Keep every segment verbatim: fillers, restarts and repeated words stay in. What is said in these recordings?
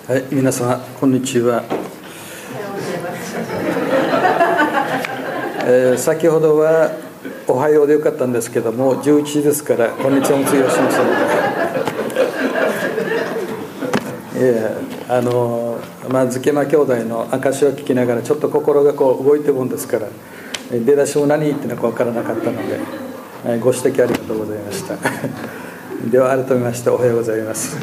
はい、皆様こんにちは。えー、先ほどはおはようでよかったんですけども、じゅういちじですからこんにちはも通用しましたので、いやあのまあ、ズケマ兄弟の証を聞きながらちょっと心がこう動いてるもんですから、出だしも何言ってるのか分からなかったので、ご指摘ありがとうございましたでは改めましておはようございます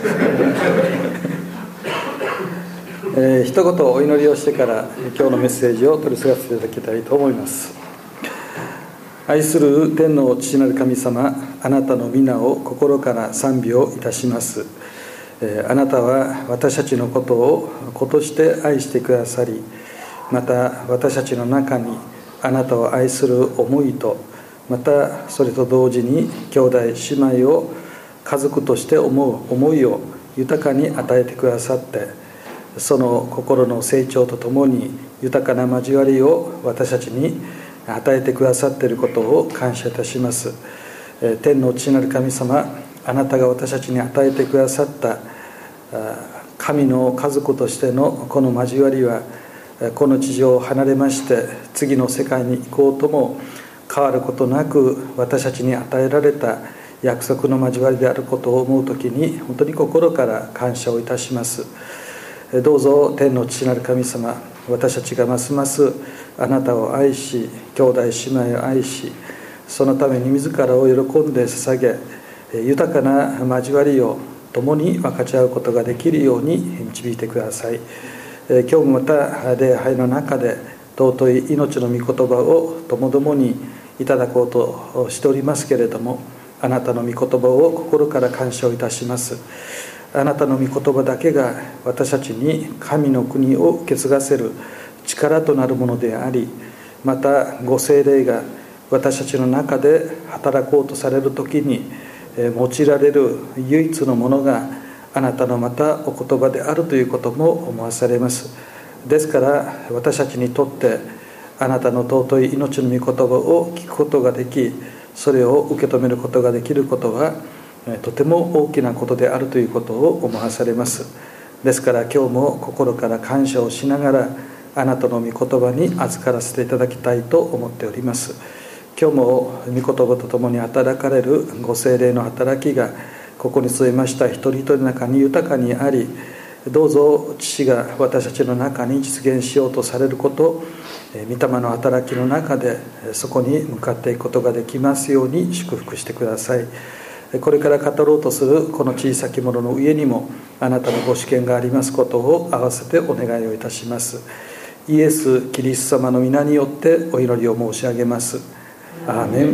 えー、一言お祈りをしてから今日のメッセージを取り継がせていただきたいと思います。愛する天の父なる神様、あなたの皆を心から賛美をいたします。えー、あなたは私たちのことを子として愛してくださり、また私たちの中にあなたを愛する思いと、またそれと同時に兄弟姉妹を家族として思う思いを豊かに与えてくださって、その心の成長とともに豊かな交わりを私たちに与えてくださっていることを感謝いたします。天の父なる神様、あなたが私たちに与えてくださった神の家族としてのこの交わりは、この地上を離れまして次の世界に行こうとも変わることなく私たちに与えられた約束の交わりであることを思うときに本当に心から感謝をいたします。どうぞ天の父なる神様、私たちがますますあなたを愛し、兄弟姉妹を愛し、そのために自らを喜んで捧げ、豊かな交わりを共に分かち合うことができるように導いてください。今日もまた礼拝の中で尊い命の御言葉をともどもにいただこうとしておりますけれども、あなたの御言葉を心から感謝をいたします。あなたの御言葉だけが私たちに神の国を受け継がせる力となるものであり、またご聖霊が私たちの中で働こうとされるときに用いられる唯一のものがあなたのまたお言葉であるということも思わされます。ですから私たちにとってあなたの尊い命の御言葉を聞くことができ、それを受け止めることができることはとても大きなことであるということを思わされます。ですから今日も心から感謝をしながらあなたの御言葉に預からせていただきたいと思っております。今日も御言葉とともに働かれるご聖霊の働きがここに据えました一人一人の中に豊かにあり、どうぞ父が私たちの中に実現しようとされること、御霊の働きの中でそこに向かっていくことができますように祝福してください。これから語ろうとするこの小さきものの上にもあなたのご主権がありますことを合わせてお願いをいたします。イエス・キリスト様の皆によってお祈りを申し上げます。アーメン。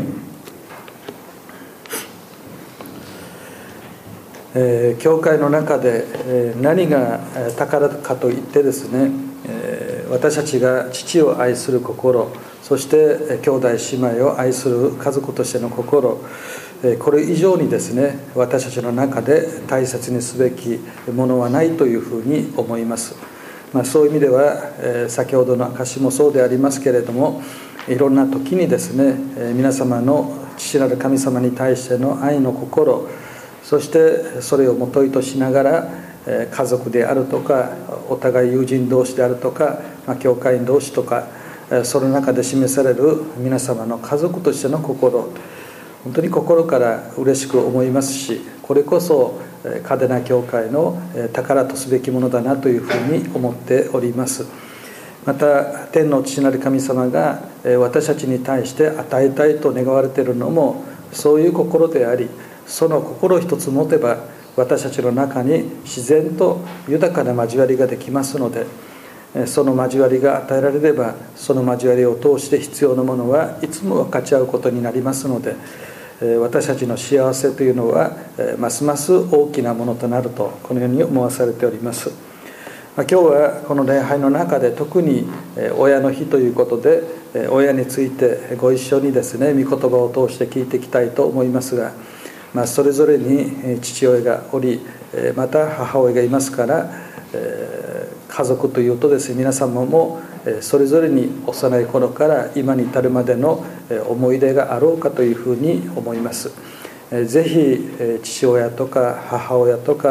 えー、教会の中で、えー、何が宝かといってですね、えー、私たちが父を愛する心、そして兄弟姉妹を愛する家族としての心、これ以上にですね、私たちの中で大切にすべきものはないというふうに思います。まあ、そういう意味では、えー、先ほどの証もそうでありますけれども、いろんな時にですね、えー、皆様の父なる神様に対しての愛の心、そしてそれをもといとしながら、えー、家族であるとか、お互い友人同士であるとか、まあ、教会員同士とか、えー、その中で示される皆様の家族としての心、本当に心から嬉しく思いますし、これこそ嘉手納教会の宝とすべきものだなというふうに思っております。また天の父なる神様が私たちに対して与えたいと願われているのもそういう心であり、その心一つ持てば私たちの中に自然と豊かな交わりができますので、その交わりが与えられればその交わりを通して必要なものはいつも分かち合うことになりますので、私たちの幸せというのはますます大きなものとなるとこのように思わされております。今日はこの礼拝の中で特に親の日ということで親についてご一緒にですね御言葉を通して聞いていきたいと思いますが、まあ、それぞれに父親がおりまた母親がいますから、家族というとですね皆様もそれぞれに幼い頃から今に至るまでの思い出があろうかというふうに思います。ぜひ父親とか母親とか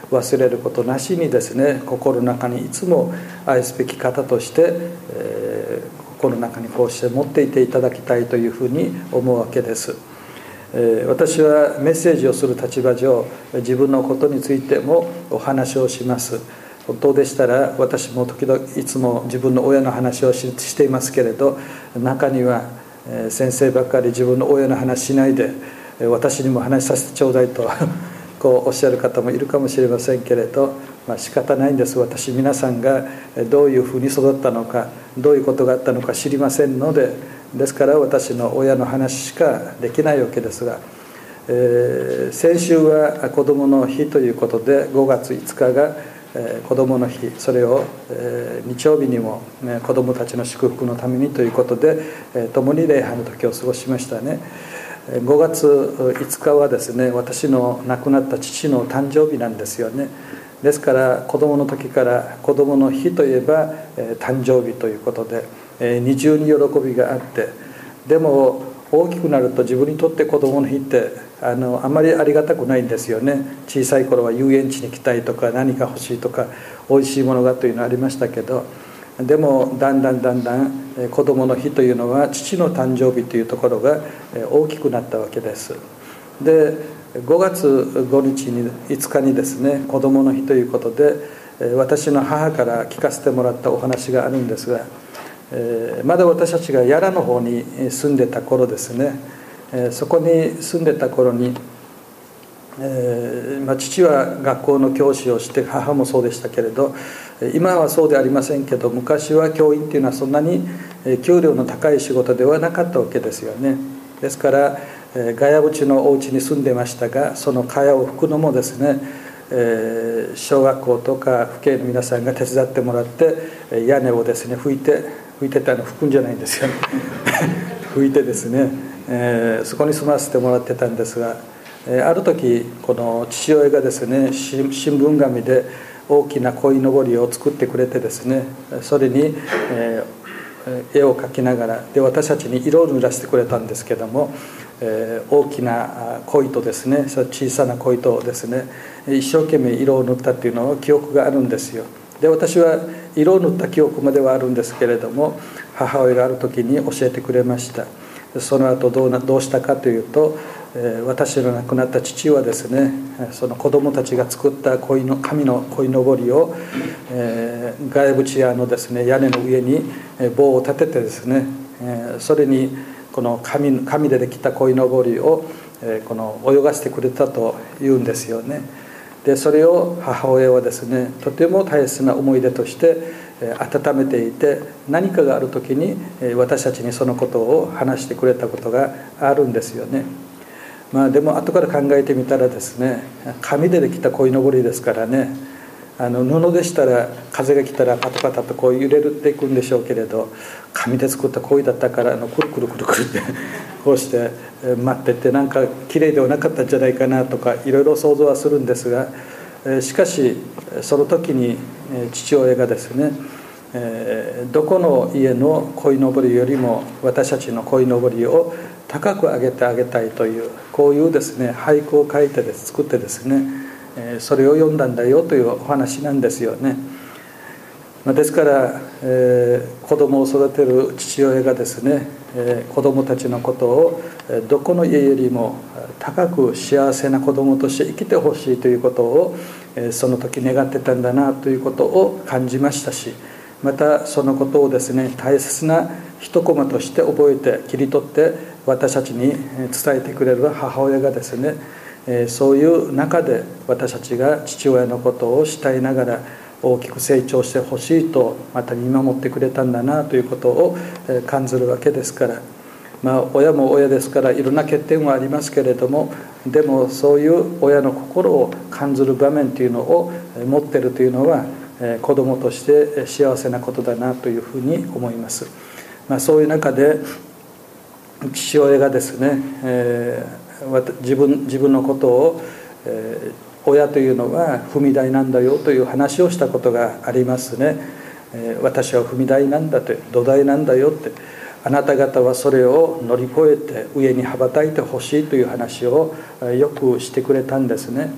忘れることなしにですね、心の中にいつも愛すべき方として、えー、心の中にこうして持っていていただきたいというふうに思うわけです。えー、私はメッセージをする立場上、自分のことについてもお話をします。本当でしたら私も時々いつも自分の親の話を し, していますけれど、中には先生ばっかり自分の親の話しないで私にも話させてちょうだいとこうおっしゃる方もいるかもしれませんけれど、まあ、仕方ないんです。私皆さんがどういうふうに育ったのか、どういうことがあったのか知りませんので、ですから私の親の話しかできないわけですが、えー、先週は子どもの日ということでごがついつかが子どもの日、それを日曜日にも子どもたちの祝福のためにということで共に礼拝の時を過ごしましたね。ごがついつかはですね、私の亡くなった父の誕生日なんですよね。ですから子どもの時から子どもの日といえば誕生日ということで二重に喜びがあって、でも大きくなると自分にとって子どもの日ってあのあまりありがたくないんですよね。小さい頃は遊園地に行きたいとか何か欲しいとかおいしいものがというのはありましたけど、でもだんだんだんだん子どもの日というのは父の誕生日というところが大きくなったわけです。でごがつごにちにいつかにですね、子どもの日ということで私の母から聞かせてもらったお話があるんですが、まだ私たちが屋良の方に住んでた頃ですね、そこに住んでた頃に、えーまあ、父は学校の教師をして、母もそうでしたけれど、今はそうでありませんけど、昔は教員というのはそんなに給料の高い仕事ではなかったわけですよね。ですからガヤ淵のお家に住んでましたが、その蚊帳を拭くのもですね、えー、小学校とか父兄の皆さんが手伝ってもらって屋根をですね拭いて拭いてたの拭くんじゃないんですよね拭いてですね、えー、そこに住ませてもらってたんですが、えー、ある時この父親がですね、新聞紙で大きな鯉のぼりを作ってくれてですね、それに、えー、絵を描きながらで私たちに色を塗らせてくれたんですけども、えー、大きな鯉とですね、小さな鯉とですね、一生懸命色を塗ったっていうのを記憶があるんですよ。で私は色を塗った記憶まではあるんですけれども、母親がある時に教えてくれました。その後どうなどうしたかというと、えー、私の亡くなった父はですね、その子供たちが作った鯉の紙の鯉のぼりを、えー、外部地屋のですね屋根の上に棒を立ててですね、えー、それにこの 紙, 紙でできた鯉のぼりを、えー、この泳がせてくれたというんですよね。でそれを母親はですね、とても大切な思い出として温めていて、何かがある時に私たちにそのことを話してくれたことがあるんですよね。まあでも後から考えてみたらですね、紙でできた鯉のぼりですからね、あの布でしたら風が来たらパタパタとこう揺れていくんでしょうけれど、紙で作った鯉だったからあのくるくるくるくるってこうして待ってて、なんか綺麗ではなかったんじゃないかなとかいろいろ想像はするんですが、しかしその時に父親がですね、どこの家の鯉のぼりよりも私たちの鯉のぼりを高く上げてあげたいという、こういうですね俳句を書いてです作ってですね、それを読んだんだよというお話なんですよね。ですから、えー、子供を育てる父親がですね、えー、子供たちのことをどこの家よりも高く幸せな子供として生きてほしいということを、えー、その時願ってたんだなということを感じましたし、またそのことをですね大切な一コマとして覚えて切り取って私たちに伝えてくれる母親がですね、えー、そういう中で私たちが父親のことを慕いながら大きく成長してほしいとまた見守ってくれたんだなということを感じるわけですから、まあ親も親ですからいろんな欠点はありますけれども、でもそういう親の心を感じる場面というのを持っているというのは子供として幸せなことだなというふうに思います。まあ、そういう中で父親がですね、えー、自分自分のことを、えー親というのは踏み台なんだよという話をしたことがありますね。えー、私は踏み台なんだと、土台なんだよって、あなた方はそれを乗り越えて上に羽ばたいてほしいという話をよくしてくれたんですね。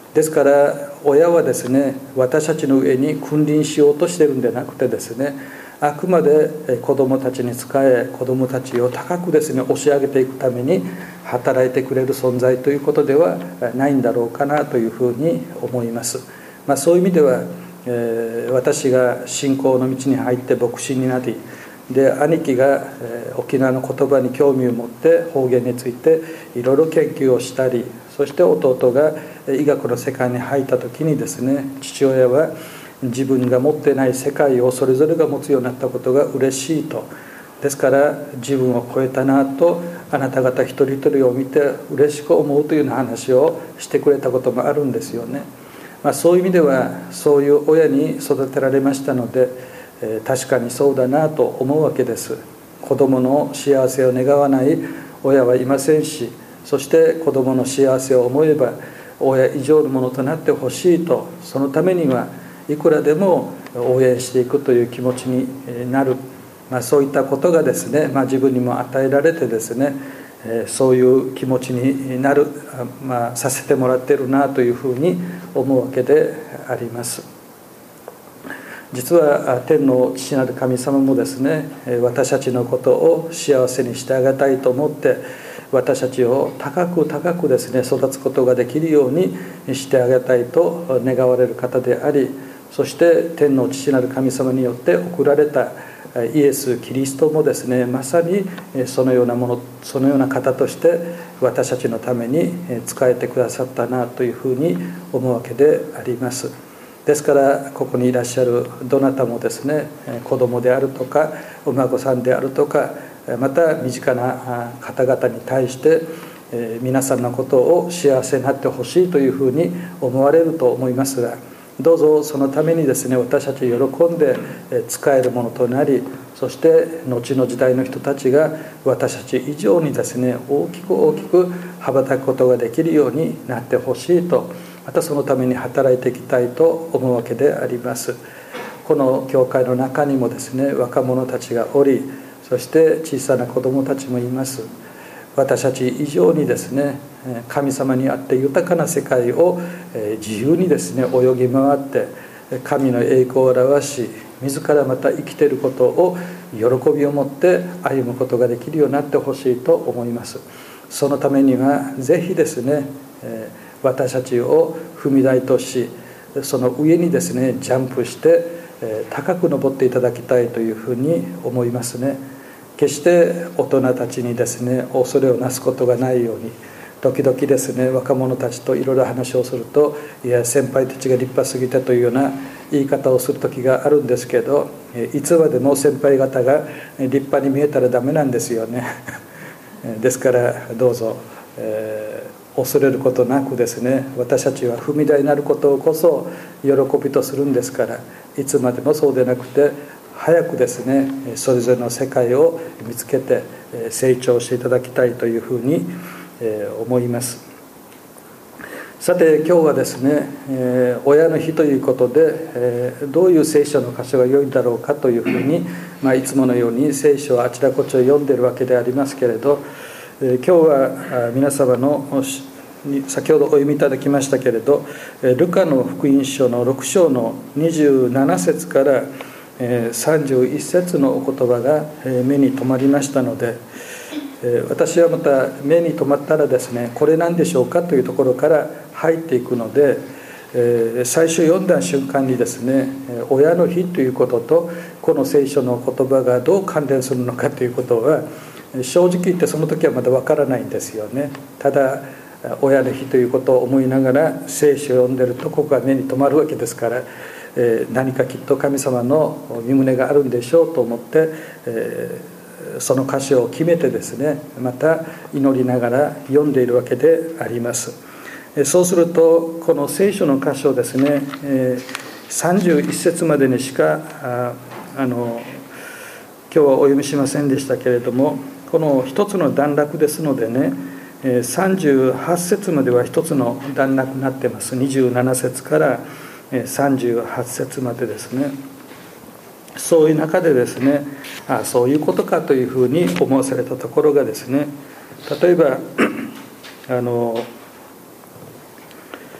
ですから親はですね、私たちの上に君臨しようとしているんでなくてですね、あくまで子どもたちに仕え、子どもたちを高くですね押し上げていくために働いてくれる存在ということではないんだろうかなというふうに思います。まあ、そういう意味では、えー、私が信仰の道に入って牧師になり、で兄貴が、えー、沖縄の言葉に興味を持って方言についていろいろ研究をしたり、そして弟が医学の世界に入った時にですね、父親は自分が持ってない世界をそれぞれが持つようになったことが嬉しいと。ですから自分を超えたなとあなた方一人一人を見て嬉しく思うというような話をしてくれたこともあるんですよね。まあ、そういう意味ではそういう親に育てられましたので、えー、確かにそうだなと思うわけです。子供の幸せを願わない親はいませんし、そして子供の幸せを思えば親以上のものとなってほしいと、そのためにはいくらでも応援していくという気持ちになる、まあ、そういったことがですね、まあ、自分にも与えられてですね、そういう気持ちになる、まあ、させてもらっているなというふうに思うわけであります。実は天の父なる神様もですね、私たちのことを幸せにしてあげたいと思って私たちを高く高くですね育つことができるようにしてあげたいと願われる方であり、そして天の父なる神様によって送られたイエス・キリストもですね、まさにそのようなもの、そのような方として私たちのために仕えてくださったなというふうに思うわけであります。ですからここにいらっしゃるどなたもですね、子供であるとかお孫さんであるとか、また身近な方々に対して皆さんのことを幸せになってほしいというふうに思われると思いますが、どうぞそのためにですね、私たち喜んで使えるものとなり、そして後の時代の人たちが私たち以上にですね大きく大きく羽ばたくことができるようになってほしいと、またそのために働いていきたいと思うわけであります。この教会の中にもですね若者たちがおり、そして小さな子どもたちもいます。私たち以上にですね神様にあって豊かな世界を自由にですね泳ぎ回って神の栄光を表し、自らまた生きていることを喜びを持って歩むことができるようになってほしいと思います。そのためにはぜひですね私たちを踏み台とし、その上にですねジャンプして高く登っていただきたいというふうに思いますね。決して大人たちにですね恐れをなすことがないように、時々ですね若者たちといろいろ話をすると、いや先輩たちが立派すぎたというような言い方をする時があるんですけど、いつまでも先輩方が立派に見えたらダメなんですよね。ですからどうぞ、えー、恐れることなくですね、私たちは踏み台になることこそ喜びとするんですから、いつまでもそうでなくて早くですねそれぞれの世界を見つけて成長していただきたいというふうに思います。さて今日はですね親の日ということで、どういう聖書の箇所が良いだろうかというふうに、まあ、いつものように聖書をあちらこちら読んでいるわけでありますけれど、今日は皆様の先ほどお読みいただきましたけれど、ルカの福音書のろく章のにじゅうなな節からさんじゅういち節のお言葉が目に留まりましたので、私はまた目に留まったらですね、これ何でしょうかというところから入っていくので、最初読んだ瞬間にですね、親の日ということとこの聖書の言葉がどう関連するのかということは正直言ってその時はまだわからないんですよね。ただ親の日ということを思いながら聖書を読んでるとここが目に留まるわけですから、何かきっと神様の御胸があるんでしょうと思って、その箇所を決めてですね、また祈りながら読んでいるわけであります。そうするとこの聖書の箇所ですね、さんじゅういち節までにしかああの今日はお読みしませんでしたけれども、この一つの段落ですのでね、さんじゅうはち節までは一つの段落になっています。にじゅうなな節からさんじゅうはち節までですね。そういう中でですね、あそういうことかというふうに思わされたところがですね、例えばあの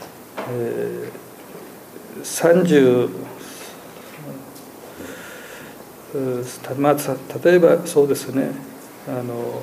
えー、さんじゅう、まあ、例えばそうですね、あの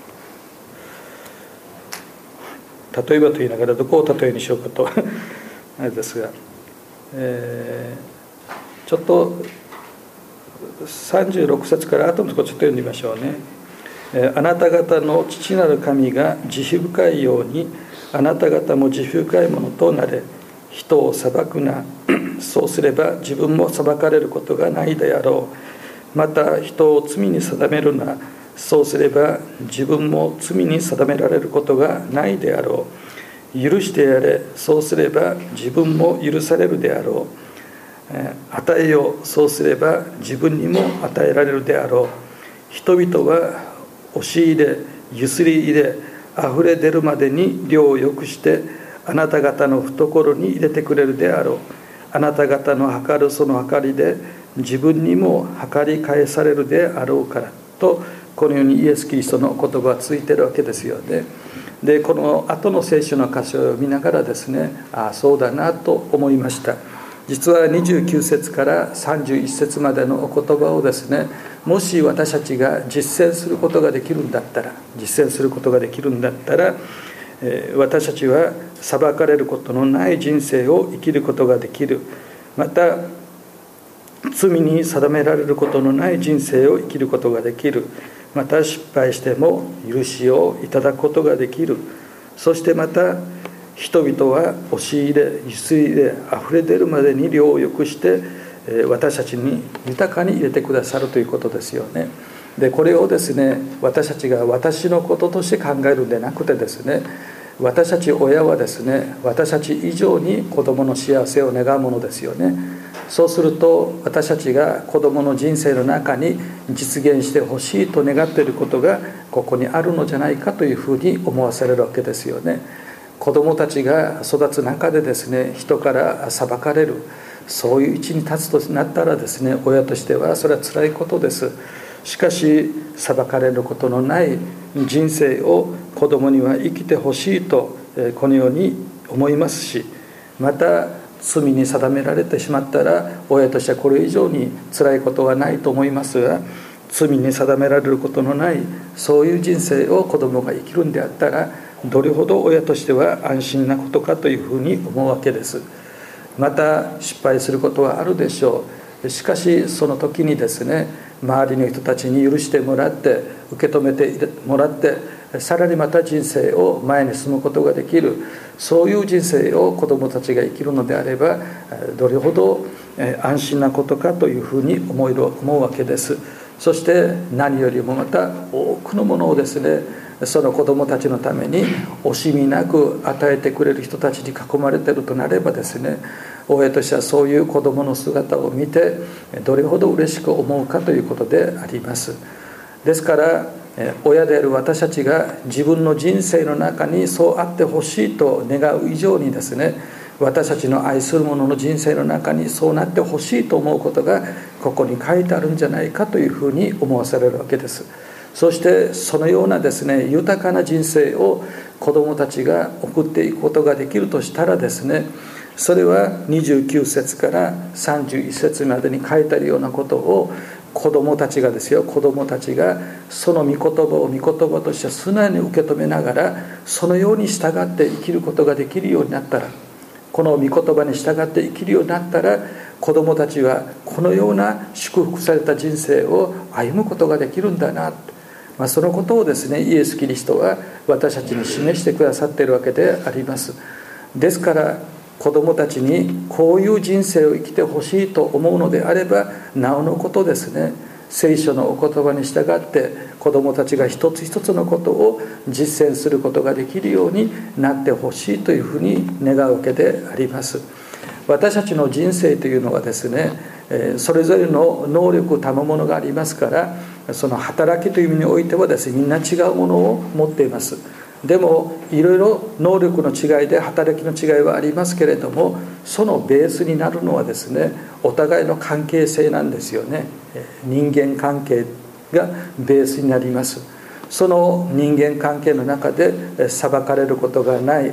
例えばと言いながらどこを例えにしようかとあれですが、えー、ちょっとさんじゅうろく節から後のところちょっと読んでみましょうね。あなた方の父なる神が慈悲深いようにあなた方も慈悲深いものとなれ。人を裁くな。そうすれば自分も裁かれることがないであろう。また人を罪に定めるな。そうすれば自分も罪に定められることがないであろう。許してやれ。そうすれば自分も許されるであろう。与えよう。そうすれば自分にも与えられるであろう。人々は押し入れ、ゆすり入れ、あふれ出るまでに量を良くしてあなた方の懐に入れてくれるであろう。あなた方の計るその計りで自分にも計り返されるであろうからと、このようにイエス・キリストの言葉がついているわけですよね。でこの後の聖書の箇所を見ながらですね、ああそうだなと思いました。実はにじゅうきゅう節からさんじゅういち節までのお言葉をですね、もし私たちが実践することができるんだったら実践することができるんだったら、えー、私たちは裁かれることのない人生を生きることができる。また罪に定められることのない人生を生きることができる。また失敗しても許しをいただくことができる。そしてまた人々は押し入れ、ゆすり入れ、あふれ出るまでに量を良くして私たちに豊かに入れてくださるということですよね。でこれをですね、私たちが私のこととして考えるんでなくてですね、私たち親はですね、私たち以上に子どもの幸せを願うものですよね。そうすると私たちが子どもの人生の中に実現してほしいと願っていることがここにあるのじゃないかというふうに思わされるわけですよね。子どもたちが育つ中でですね、人から裁かれる、そういう位置に立つとなったらですね、親としてはそれは辛いことです。しかし裁かれることのない人生を子どもには生きてほしいとこのように思いますし、また罪に定められてしまったら親としてはこれ以上に辛いことはないと思いますが、罪に定められることのないそういう人生を子どもが生きるんであったら、どれほど親としては安心なことかというふうに思うわけです。また失敗することはあるでしょう。しかしその時にですね、周りの人たちに許してもらって受け止めてもらって、さらにまた人生を前に進むことができる、そういう人生を子どもたちが生きるのであれば、どれほど安心なことかというふうに思える思うわけです。そして何よりもまた多くのものをですね、その子どもたちのために惜しみなく与えてくれる人たちに囲まれているとなればですね、親としてはそういう子どもの姿を見てどれほど嬉しく思うかということであります。ですから親である私たちが自分の人生の中にそうあってほしいと願う以上にですね、私たちの愛する者の人生の中にそうなってほしいと思うことがここに書いてあるんじゃないかというふうに思わされるわけです。そしてそのようなですね、豊かな人生を子どもたちが送っていくことができるとしたらですね、それはにじゅうきゅう節からさんじゅういち節までに書いてあるようなことを子どもたちがですよ子どもたちがその御言葉を御言葉として素直に受け止めながら、そのように従って生きることができるようになったら、この御言葉に従って生きるようになったら、子どもたちはこのような祝福された人生を歩むことができるんだな、まあ、そのことをですね、イエス・キリストは私たちに示してくださっているわけであります。ですから子どもたちにこういう人生を生きてほしいと思うのであれば、なおのことですね、聖書のお言葉に従って子どもたちが一つ一つのことを実践することができるようになってほしいというふうに願うわけであります。私たちの人生というのはですね、それぞれの能力賜物がありますから、その働きという意味においてはですね、みんな違うものを持っています。でもいろいろ能力の違いで働きの違いはありますけれども、そのベースになるのはですね、お互いの関係性なんですよね。人間関係がベースになります。その人間関係の中で裁かれることがない、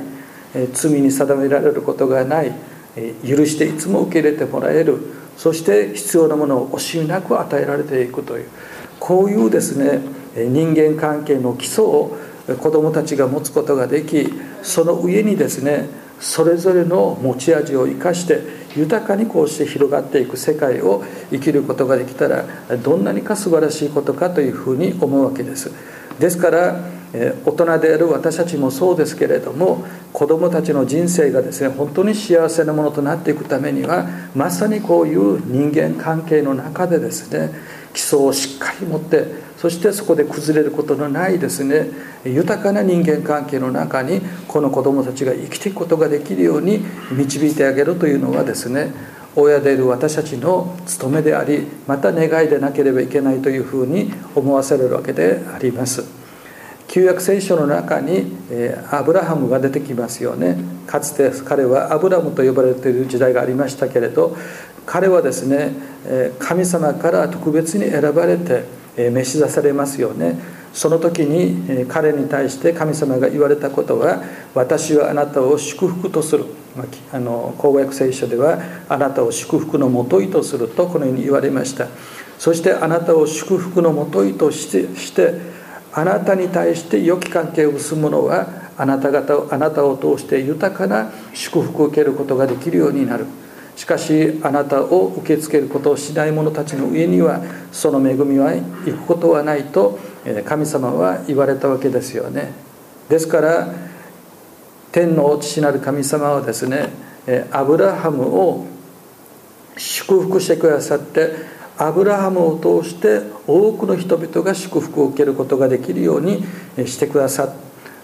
罪に定められることがない、許していつも受け入れてもらえる、そして必要なものを惜しみなく与えられていくという、こういうですね人間関係の基礎を子どもたちが持つことができ、その上にですねそれぞれの持ち味を生かして豊かにこうして広がっていく世界を生きることができたら、どんなにか素晴らしいことかというふうに思うわけです。ですから大人である私たちもそうですけれども、子どもたちの人生がですね本当に幸せなものとなっていくためには、まさにこういう人間関係の中でですね基礎をしっかり持って、そしてそこで崩れることのないですね豊かな人間関係の中にこの子どもたちが生きていくことができるように導いてあげるというのはですね、親である私たちの務めであり、また願いでなければいけないというふうに思わされるわけであります。旧約聖書の中にアブラハムが出てきますよね。かつて彼はアブラムと呼ばれている時代がありましたけれど、彼はですね神様から特別に選ばれて召し出されますよね。その時に彼に対して神様が言われたことは、私はあなたを祝福とする、あの口語訳聖書ではあなたを祝福のもといとするとこのように言われました。そしてあなたを祝福のもといとして、してあなたに対して良き関係を結ぶ者はあなた方あなたを通して豊かな祝福を受けることができるようになる。しかしあなたを受け付けることをしない者たちの上にはその恵みは行くことはないと神様は言われたわけですよね。ですから天の父なる神様はですねアブラハムを祝福してくださって、アブラハムを通して多くの人々が祝福を受けることができるようにしてくださった。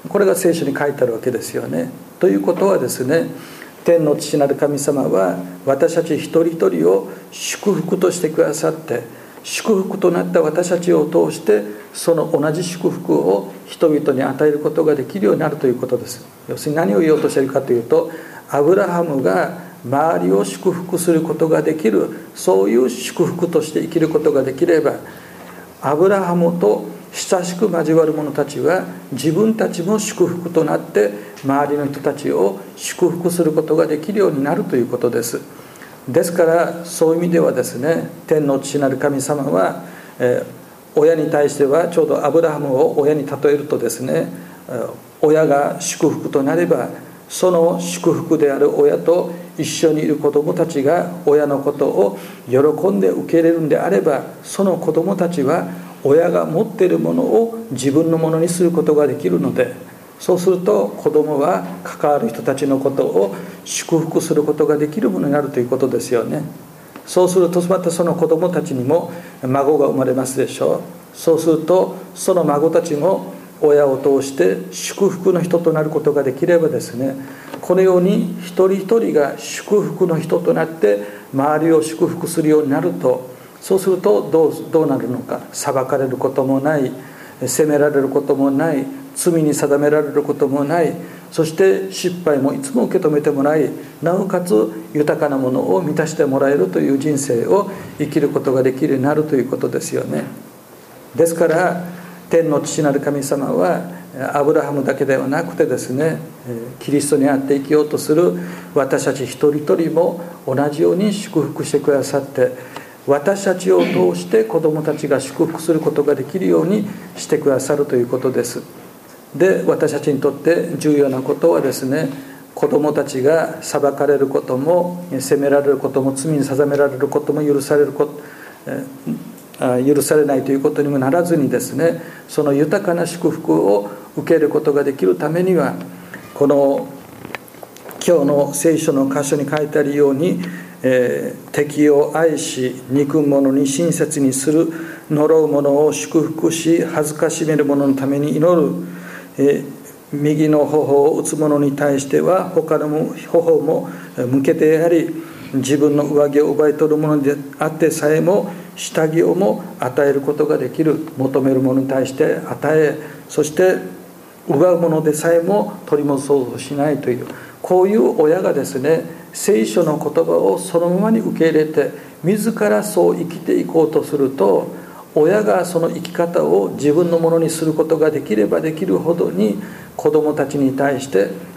これが聖書に書いてあるわけですよね。ということはですね、天の父なる神様は私たち一人一人を祝福としてくださって、祝福となった私たちを通してその同じ祝福を人々に与えることができるようになるということです。要するに何を言おうとしているかというと、アブラハムが周りを祝福することができる、そういう祝福として生きることができれば、アブラハムと親しく交わる者たちは自分たちも祝福となって周りの人たちを祝福することができるようになるということです。ですからそういう意味ではですね、天の父なる神様は、えー、親に対してはちょうどアブラハムを親に例えるとですね、親が祝福となればその祝福である親と一緒にいる子どもたちが親のことを喜んで受け入れるんであれば、その子どもたちは親が持っているものを自分のものにすることができるので、そうすると子どもは関わる人たちのことを祝福することができるものになるということですよね。そうするとまたその子どもたちにも孫が生まれますでしょう。そうするとその孫たちも親を通して祝福の人となることができればですね、このように一人一人が祝福の人となって周りを祝福するようになると、そうするとどう、どうなるのか。裁かれることもない、責められることもない、罪に定められることもない、そして失敗もいつも受け止めてもらい、なおかつ豊かなものを満たしてもらえるという人生を生きることができるようになるということですよね。ですから天の父なる神様はアブラハムだけではなくてですね、キリストにあって生きようとする私たち一人一人も同じように祝福してくださって、私たちを通して子どもたちが祝福することができるようにしてくださるということです。で、私たちにとって重要なことはですね、子どもたちが裁かれることも責められることも罪に定められることも許されること許されないということにもならずにですね、その豊かな祝福を受けることができるためには、この今日の聖書の箇所に書いてあるように、えー、敵を愛し憎む者に親切にする、呪う者を祝福し恥ずかしめる者のために祈る、えー、右の頬を打つ者に対しては他の頬も向けてやり、自分の上着を奪い取る者であってさえも下着をも与えることができる。求める者に対して与え、そして奪う者でさえも取り戻そうとしないという、こういう親がですね、聖書の言葉をそのままに受け入れて自らそう生きていこうとすると、親がその生き方を自分のものにすることができればできるほどに子どもたちに対して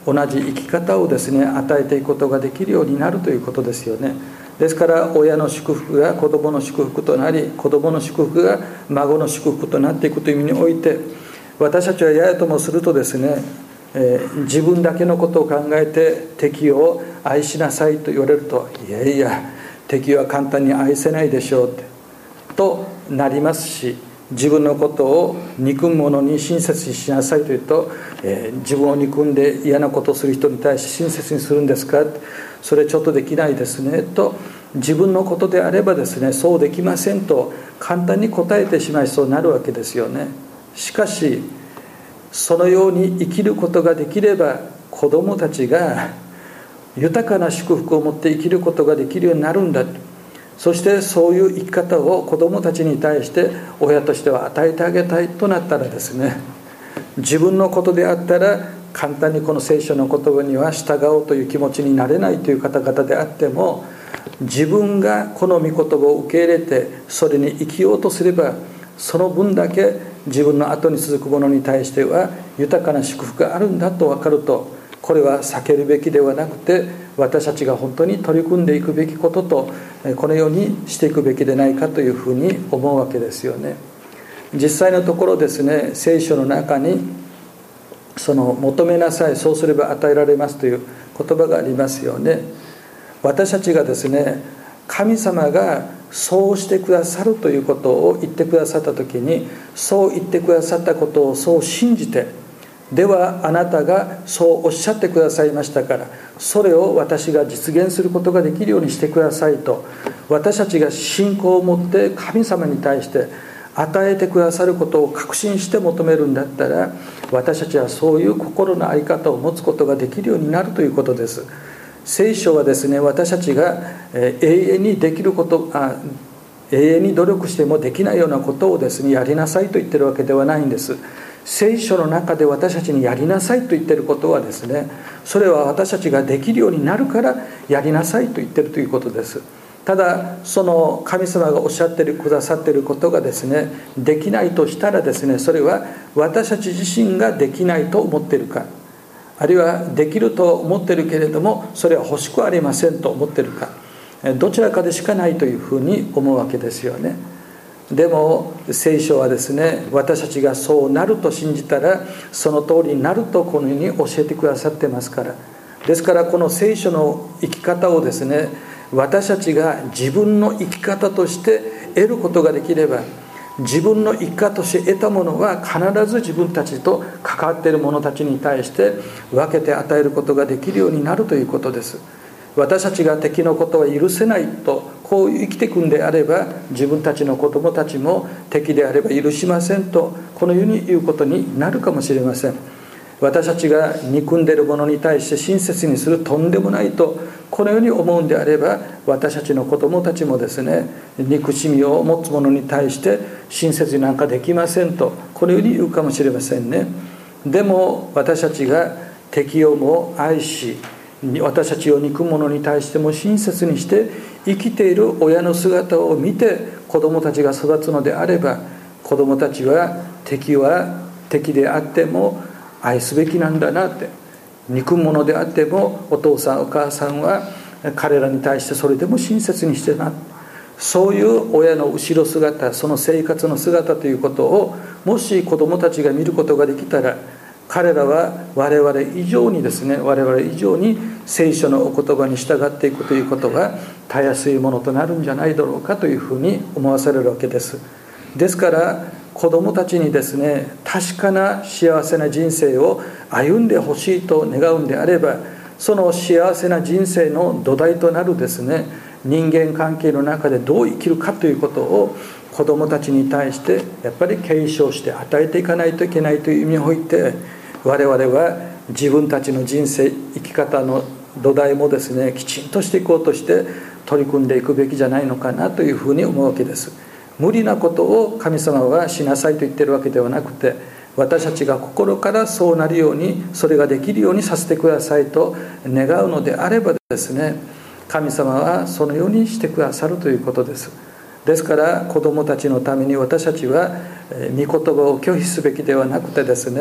同じ生き方をですね与えていくことができるようになるということですよね。ですから親の祝福が子供の祝福となり、子供の祝福が孫の祝福となっていくという意味において、私たちはややともするとですね、えー、自分だけのことを考えて敵を愛しなさいと言われると、いやいや敵は簡単に愛せないでしょうってとなりますし、自分のことを憎む者に親切にしなさいというと、えー、自分を憎んで嫌なことをする人に対して親切にするんですか、それちょっとできないですねと、自分のことであればですねそうできませんと簡単に答えてしまいそうになるわけですよね。しかしそのように生きることができれば、子どもたちが豊かな祝福を持って生きることができるようになるんだ。そしてそういう生き方を子どもたちに対して親としては与えてあげたいとなったらですね、自分のことであったら簡単にこの聖書の言葉には従おうという気持ちになれないという方々であっても、自分がこの御言葉を受け入れてそれに生きようとすれば、その分だけ自分の後に続くものに対しては豊かな祝福があるんだと分かると、これは避けるべきではなくて私たちが本当に取り組んでいくべきことと、このようにしていくべきでないかというふうに思うわけですよね。実際のところですね、聖書の中にその求めなさい、そうすれば与えられますという言葉がありますよね。私たちがですね、神様がそうしてくださるということを言ってくださった時に、そう言ってくださったことをそう信じて、ではあなたがそうおっしゃってくださいましたから、それを私が実現することができるようにしてくださいと、私たちが信仰を持って神様に対して与えてくださることを確信して求めるんだったら、私たちはそういう心の在り方を持つことができるようになるということです。聖書はですね、私たちが永遠にできることあ永遠に努力してもできないようなことをですねやりなさいと言ってるわけではないんです。聖書の中で私たちにやりなさいと言ってることはですね、それは私たちができるようになるからやりなさいと言ってるということです。ただその神様がおっしゃってくださっていることがですねできないとしたらですね、それは私たち自身ができないと思っているか、あるいはできると思っているけれどもそれは欲しくありませんと思っているか、どちらかでしかないというふうに思うわけですよね。でも聖書はですね、私たちがそうなると信じたらその通りになるとこのように教えてくださってますから。ですからこの聖書の生き方をですね、私たちが自分の生き方として得ることができれば、自分の生き方として得たものは必ず自分たちと関わっている者たちに対して分けて与えることができるようになるということです。私たちが敵のことは許せないとこう生きていくんであれば、自分たちの子供たちも敵であれば許しませんとこのように言うことになるかもしれません。私たちが憎んでいる者に対して親切にするとんでもないとこのように思うんであれば、私たちの子供たちもですね、憎しみを持つ者に対して親切になんかできませんとこのように言うかもしれませんね。でも私たちが敵をも愛し、私たちを憎む者に対しても親切にして生きている親の姿を見て子供たちが育つのであれば、子供たちは敵は敵であっても愛すべきなんだなって、憎む者であってもお父さんお母さんは彼らに対してそれでも親切にしてな、そういう親の後ろ姿、その生活の姿ということをもし子供たちが見ることができたら、彼らは我々以上にですね、我々以上に聖書のお言葉に従っていくということがたやすいものとなるんじゃないだろうかというふうに思わされるわけです。ですから子どもたちにですね、確かな幸せな人生を歩んでほしいと願うんであれば、その幸せな人生の土台となるですね、人間関係の中でどう生きるかということを子どもたちに対してやっぱり継承して与えていかないといけないという意味において、我々は自分たちの人生生き方の土台もですねきちんとしていこうとして取り組んでいくべきじゃないのかなというふうに思うわけです。無理なことを神様はしなさいと言ってるわけではなくて、私たちが心からそうなるように、それができるようにさせてくださいと願うのであればですね、神様はそのようにしてくださるということです。ですから子どもたちのために私たちは御言葉を拒否すべきではなくてですね、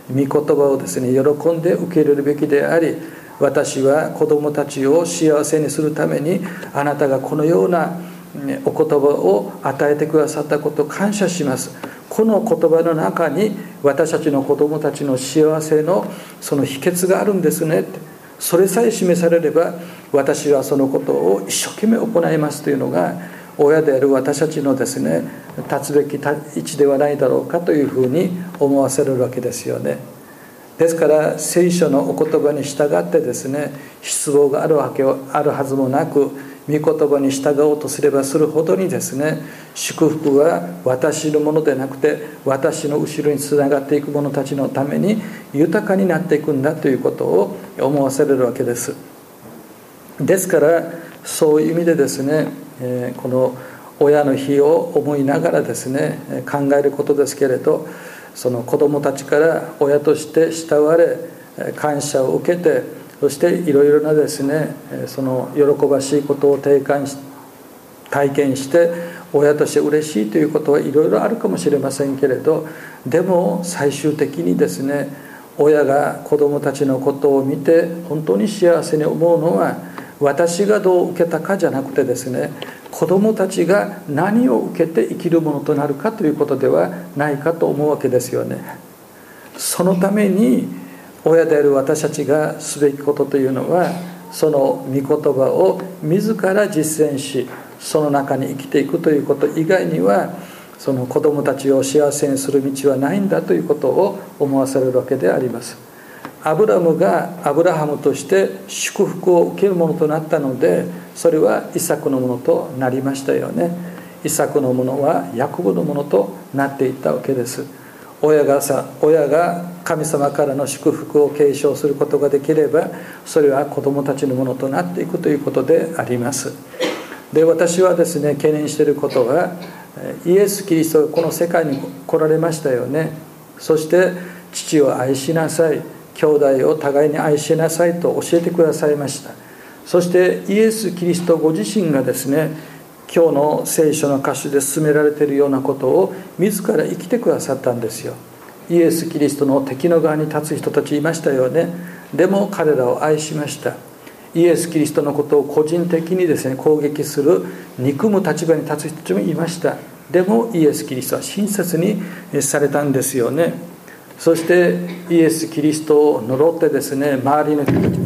御言葉をですね喜んで受け入れるべきであり、私は子供たちを幸せにするためにあなたがこのようなお言葉を与えてくださったことを感謝します。この言葉の中に私たちの子供たちの幸せのその秘訣があるんですねって、それさえ示されれば私はそのことを一生懸命行いますというのが親である私たちのですね立つべき位置ではないだろうかというふうに思わせるわけですよね。ですから聖書のお言葉に従ってですね失望があるわけあるはずもなく、御言葉に従おうとすればするほどにですね祝福は私のものでなくて私の後ろにつながっていく者たちのために豊かになっていくんだということを思わせれるわけです。ですからそういう意味でですね、えー、この親の日を思いながらですね考えることですけれど、その子どもたちから親として慕われ感謝を受けて、そしていろいろなですねその喜ばしいことを体感し体験して親として嬉しいということはいろいろあるかもしれませんけれど、でも最終的にですね親が子どもたちのことを見て本当に幸せに思うのは私がどう受けたかじゃなくてですね、子どもたちが何を受けて生きるものとなるかということではないかと思うわけですよね。そのために親である私たちがすべきことというのは、その御言葉を自ら実践しその中に生きていくということ以外には、その子どもたちを幸せにする道はないんだということを思わされるわけであります。アブラムがアブラハムとして祝福を受けるものとなったので、それはイサクのものとなりましたよね。イサクのものはヤコブのものとなっていったわけです。親がさ親が神様からの祝福を継承することができれば、それは子どもたちのものとなっていくということであります。で、私はですね懸念していることは、イエス・キリストがこの世界に来られましたよね。そして父を愛しなさい、兄弟を互いに愛しなさいと教えてくださいました。そしてイエス・キリストご自身がですね今日の聖書の箇所で進められているようなことを自ら生きてくださったんですよ。イエス・キリストの敵の側に立つ人たちいましたよね。でも彼らを愛しました。イエス・キリストのことを個人的にですね攻撃する憎む立場に立つ人たちもいました。でもイエス・キリストは親切にされたんですよね。そしてイエス・キリストを呪ってですね周りの人たち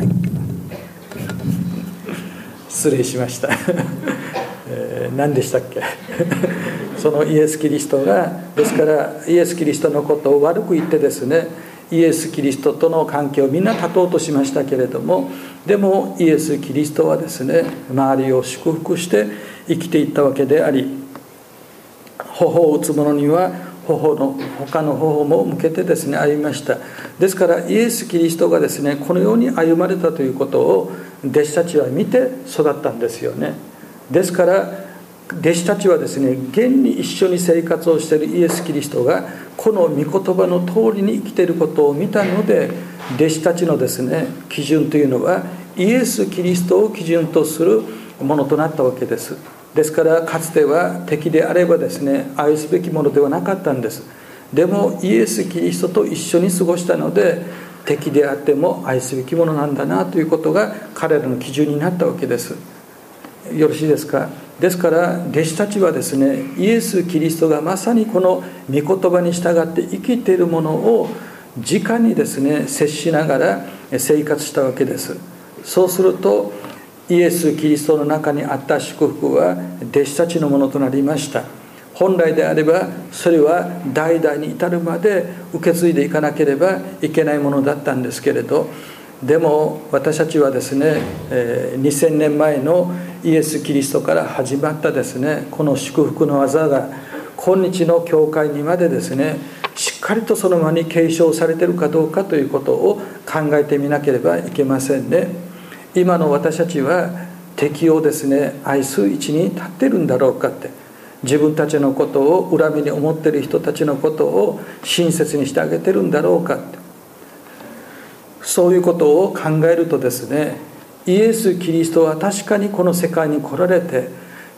失礼しました、えー、何でしたっけそのイエス・キリストがですからイエス・キリストのことを悪く言ってですねイエス・キリストとの関係をみんな断とうとしましたけれども、でもイエス・キリストはですね周りを祝福して生きていったわけであり、頬を打つ者には頬の他の頬も向けてですね歩みました。ですからイエス・キリストがですねこのように歩まれたということを弟子たちは見て育ったんですよね。ですから弟子たちはですね現に一緒に生活をしているイエス・キリストがこの御言葉の通りに生きていることを見たので、弟子たちのですね基準というのはイエス・キリストを基準とするものとなったわけです。ですからかつては敵であればですね愛すべきものではなかったんです。でもイエス・キリストと一緒に過ごしたので敵であっても愛すべきものなんだなということが彼らの基準になったわけです。よろしいですか。ですから弟子たちはですねイエス・キリストがまさにこの御言葉に従って生きているものを直にですね接しながら生活したわけです。そうするとイエス・キリストの中にあった祝福は弟子たちのものとなりました。本来であればそれは代々に至るまで受け継いでいかなければいけないものだったんですけれど、でも私たちはですねにせんねんまえのイエス・キリストから始まったですねこの祝福の技が今日の教会にまでですねしっかりとそのままに継承されているかどうかということを考えてみなければいけませんね。今の私たちは敵をですね愛す位置に立っているんだろうかって、自分たちのことを恨みに思っている人たちのことを親切にしてあげてるんだろうかって、そういうことを考えるとですねイエス・キリストは確かにこの世界に来られて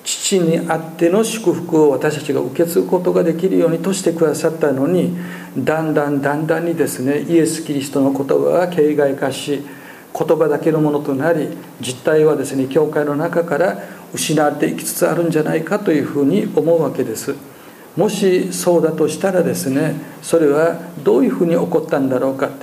父にあっての祝福を私たちが受け継ぐことができるようにとしてくださったのに、だんだんだんだんにですね、イエス・キリストの言葉が形骸化し、言葉だけのものとなり、実態はですね、教会の中から失われていきつつあるんじゃないかというふうに思うわけです。もしそうだとしたらですね、それはどういうふうに起こったんだろうかって。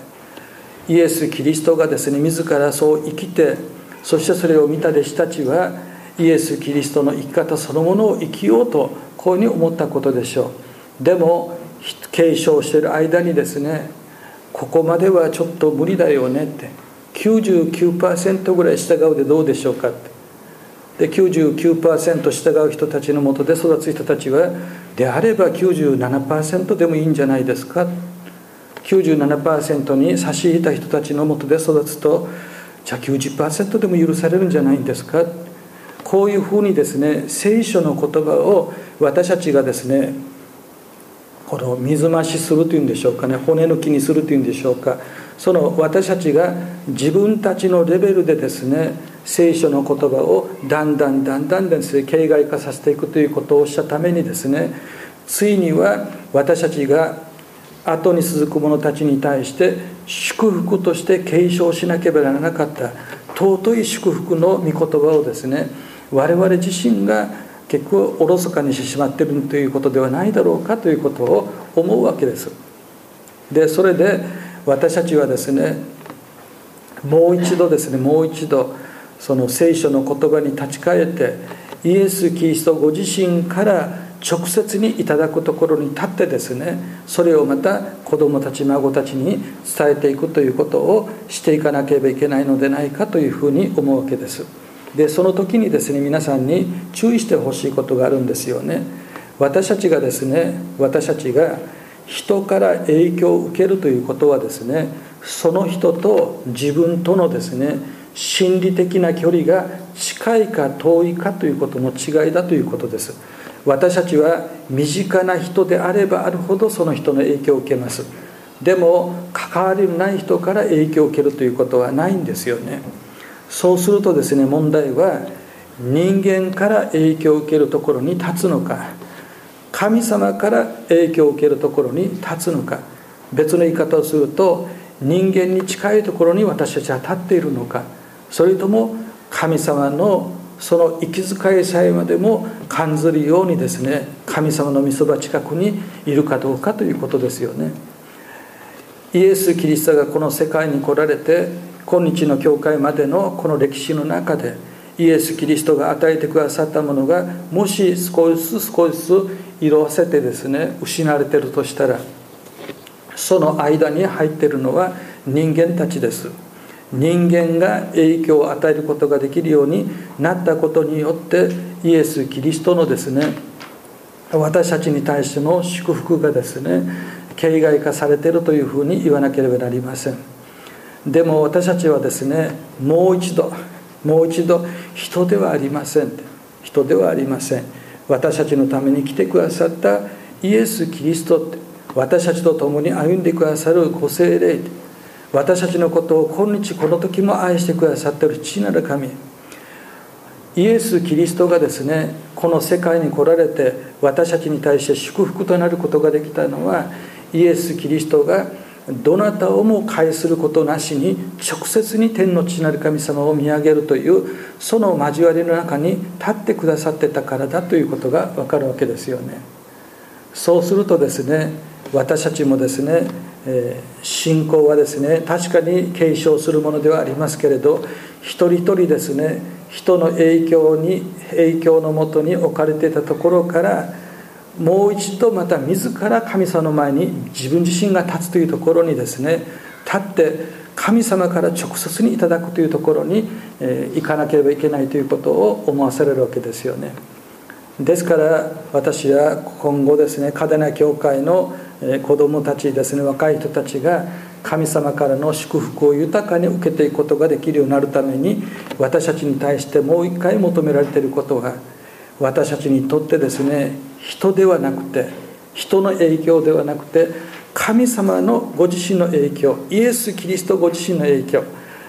イエス・キリストがですね、自らそう生きて、そしてそれを見た弟子たちはイエス・キリストの生き方そのものを生きようとこういうふうに思ったことでしょう。でも継承している間にですね、ここまではちょっと無理だよねって、きゅうじゅうきゅうパーセント ぐらい従うでどうでしょうかって。で きゅうじゅうきゅうパーセント 従う人たちのもとで育つ人たちは、であれば きゅうじゅうななパーセント でもいいんじゃないですか。きゅうじゅうななパーセント に差し引いた人たちのもとで育つと、じゃあ きゅうじゅっパーセント でも許されるんじゃないんですか。こういうふうにですね、聖書の言葉を私たちがですね、この水増しするというんでしょうかね、骨抜きにするというんでしょうか、その私たちが自分たちのレベルでですね、聖書の言葉をだんだんだんだんですね、形骸化させていくということをしたためにですね、ついには私たちが後に続く者たちに対して祝福として継承しなければならなかった尊い祝福の御言葉をですね、我々自身が結構おろそかにしてしまっているということではないだろうかということを思うわけです。でそれで私たちはですね、もう一度ですねもう一度その聖書の言葉に立ち返って、イエス・キリストご自身から直接にいただくところに立ってですね、それをまた子どもたち孫たちに伝えていくということをしていかなければいけないのでないかというふうに思うわけです。でその時にですね、皆さんに注意してほしいことがあるんですよね。私たちがですね私たちが人から影響を受けるということはですね、その人と自分とのですね心理的な距離が近いか遠いかということの違いだということです。私たちは身近な人であればあるほどその人の影響を受けます。でも関わりのない人から影響を受けるということはないんですよね。そうするとですね、問題は人間から影響を受けるところに立つのか、神様から影響を受けるところに立つのか、別の言い方をすると人間に近いところに私たちは立っているのか、それとも神様のその息遣いさえまでも感じるようにですね、神様の御そば近くにいるかどうかということですよね。イエス・キリストがこの世界に来られて、今日の教会までのこの歴史の中でイエス・キリストが与えてくださったものがもし少しずつ少しずつ色あせてですね失われているとしたら、その間に入っているのは人間たちです。人間が影響を与えることができるようになったことによって、イエス・キリストのですね私たちに対しての祝福がですね形骸化されているというふうに言わなければなりません。でも私たちはですね、もう一度もう一度人ではありません人ではありません私たちのために来てくださったイエス・キリストって、私たちと共に歩んでくださるご聖霊、私たちのことを今日この時も愛してくださっている父なる神、イエス・キリストがですねこの世界に来られて私たちに対して祝福となることができたのは、イエス・キリストがどなたをも介することなしに直接に天の父なる神様を見上げるという、その交わりの中に立ってくださってたからだということが分かるわけですよね。そうするとですね、私たちもですね、えー、信仰はですね確かに継承するものではありますけれど、一人一人ですね人の影響に影響のもとに置かれていたところから、もう一度また自ら神様の前に自分自身が立つというところにですね立って神様から直接にいただくというところに、えー、行かなければいけないということを思わされるわけですよね。ですから私は今後ですね、嘉手納教会の子どもたちですね、若い人たちが神様からの祝福を豊かに受けていくことができるようになるために、私たちに対してもう一回求められていることが、私たちにとってですね人ではなくて人の影響ではなくて神様のご自身の影響、イエス・キリストご自身の影響、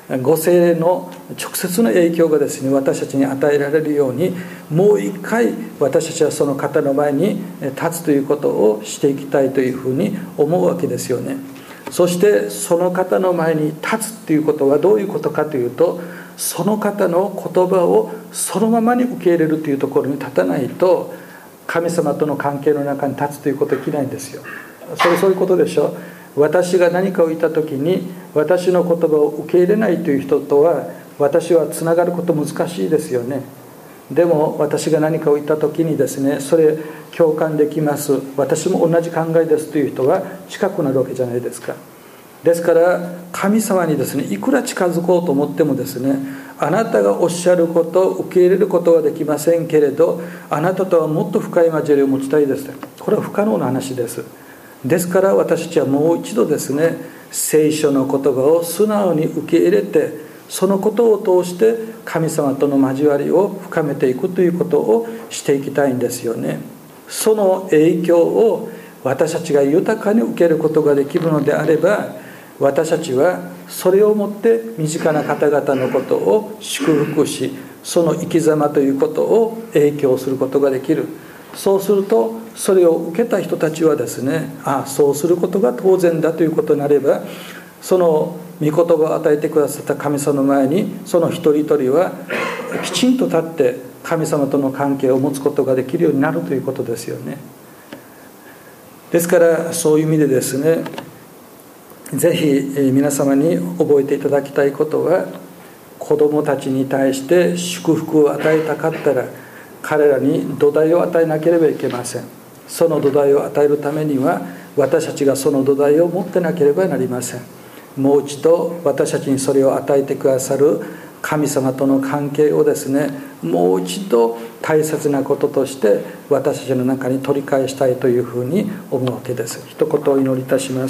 ご聖霊の直接の影響がですね、私たちに与えられるように、もう一回私たちはその方の前に立つということをしていきたいというふうに思うわけですよね。そしてその方の前に立つということはどういうことかというと、その方の言葉をそのままに受け入れるというところに立たないと、神様との関係の中に立つということはできないんですよ。それそういうことでしょ。私が何かを言った時に私の言葉を受け入れないという人とは私はつながること難しいですよね。でも私が何かを言った時にですね、それ共感できます、私も同じ考えですという人は近くなるわけじゃないですか。ですから神様にですね、いくら近づこうと思ってもですね、あなたがおっしゃることを受け入れることはできませんけれど、あなたとはもっと深い交わりを持ちたいです。これは不可能な話です。ですから私たちはもう一度ですね、聖書の言葉を素直に受け入れて、そのことを通して神様との交わりを深めていくということをしていきたいんですよね。その影響を私たちが豊かに受けることができるのであれば、私たちはそれをもって身近な方々のことを祝福し、その生き様ということを影響することができる。そうするとそれを受けた人たちはですね、ああそうすることが当然だということになれば、その御言葉を与えてくださった神様の前にその一人一人はきちんと立って神様との関係を持つことができるようになるということですよね。ですからそういう意味でですね、ぜひ皆様に覚えていただきたいことは、子どもたちに対して祝福を与えたかったら彼らに土台を与えなければいけません。その土台を与えるためには私たちがその土台を持ってなければなりません。もう一度私たちにそれを与えてくださる神様との関係をですね、もう一度大切なこととして私たちの中に取り返したいというふうに思うわけです。一言お祈りいたします。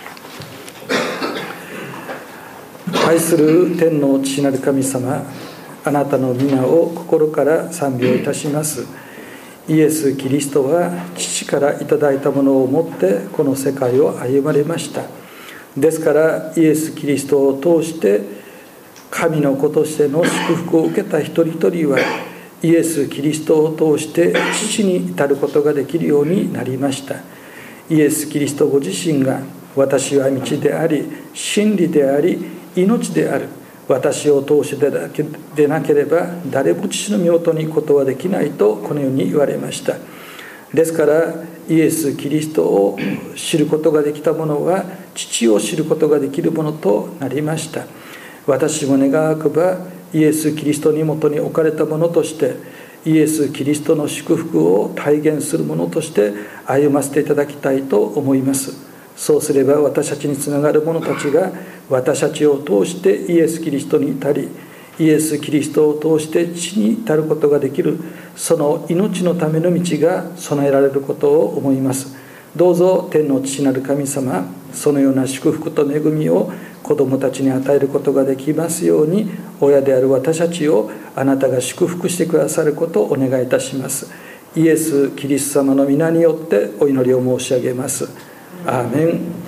愛する天の父なる神様、あなたの皆を心から賛美をいたします。イエス・キリストは父からいただいたものを持ってこの世界を歩まれました。ですからイエス・キリストを通して神の子としての祝福を受けた一人一人はイエス・キリストを通して父に至ることができるようになりました。イエス・キリストご自身が、私は道であり真理であり命である、私を通してでなければ誰も父の御元に行くことはできないとこのように言われました。ですからイエス・キリストを知ることができた者は父を知ることができるものとなりました。私も願わくばイエス・キリストにもとに置かれたものとしてイエス・キリストの祝福を体現するものとして歩ませていただきたいと思います。そうすれば私たちにつながる者たちが私たちを通してイエス・キリストに至り、イエス・キリストを通して父に至ることができる、その命のための道が備えられることを思います。どうぞ天の父なる神様、そのような祝福と恵みを子どもたちに与えることができますように、親である私たちをあなたが祝福してくださることをお願いいたします。イエス・キリスト様の皆によってお祈りを申し上げます。アーメン。